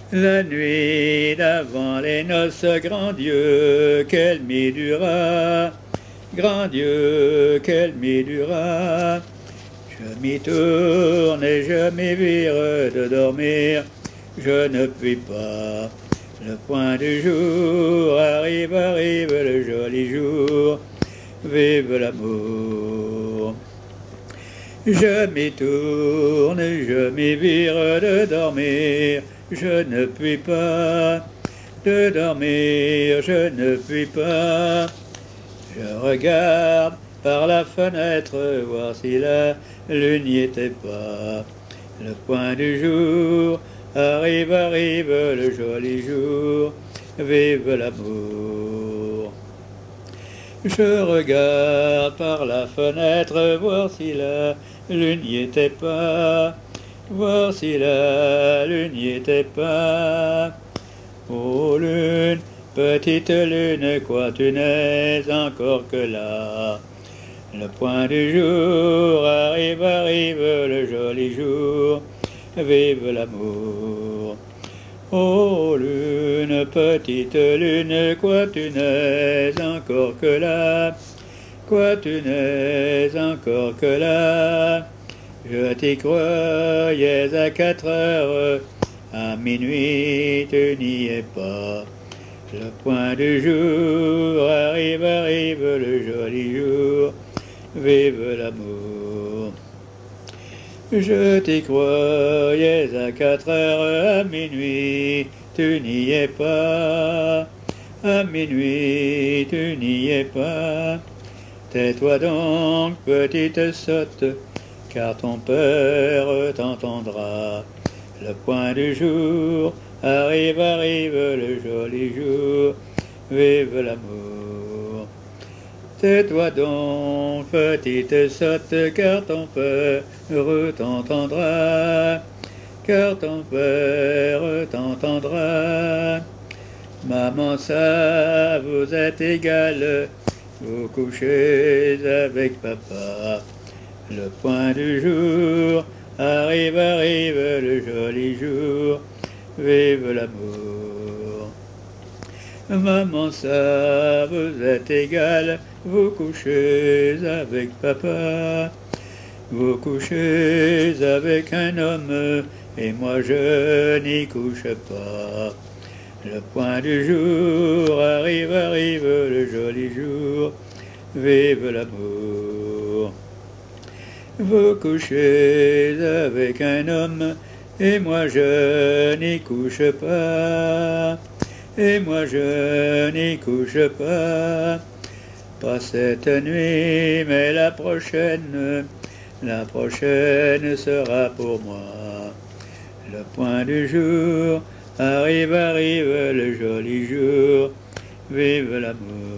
La nuit d'avant les noces, grand Dieu, qu'elle m'y dura, grand Dieu, qu'elle m'y dura. Je m'y tourne et je m'y vire de dormir, je ne puis pas. Le point du jour arrive, arrive le joli jour, vive l'amour. Je m'y tourne, je m'y vire de dormir, je ne puis pas. De dormir, je ne puis pas. Je regarde par la fenêtre, voir si la lune n'y était pas. Le point du jour arrive, arrive le joli jour, vive l'amour. Je regarde par la fenêtre, voir si la lune n'y était pas, voir si la lune n'y était pas. Ô lune, petite lune, quoi tu n'es encore que là. Le point du jour arrive, arrive le joli jour, vive l'amour. Ô lune, petite lune, quoi tu n'es encore que là, quoi tu n'es encore que là. Je t'y croyais à 4 heures, à minuit tu n'y es pas. Le point du jour arrive, arrive le joli jour, vive l'amour. Je t'y croyais à 4 heures, à minuit tu n'y es pas. À minuit tu n'y es pas. Tais-toi donc, petite sotte, car ton père t'entendra. Le point du jour arrive, arrive le joli jour, vive l'amour. Tais-toi donc, petite sotte, car ton père t'entendra, car ton père t'entendra. Maman, ça vous êtes égal, vous couchez avec papa. Le point du jour arrive, arrive le joli jour, vive l'amour. Maman, ça vous êtes égal, vous couchez avec papa. Vous couchez avec un homme, et moi je n'y couche pas. Le point du jour arrive, arrive le joli jour, vive l'amour. Vous couchez avec un homme, et moi je n'y couche pas. Et moi je n'y couche pas. Pas cette nuit, mais la prochaine sera pour moi. Le point du jour arrive, arrive le joli jour, vive l'amour.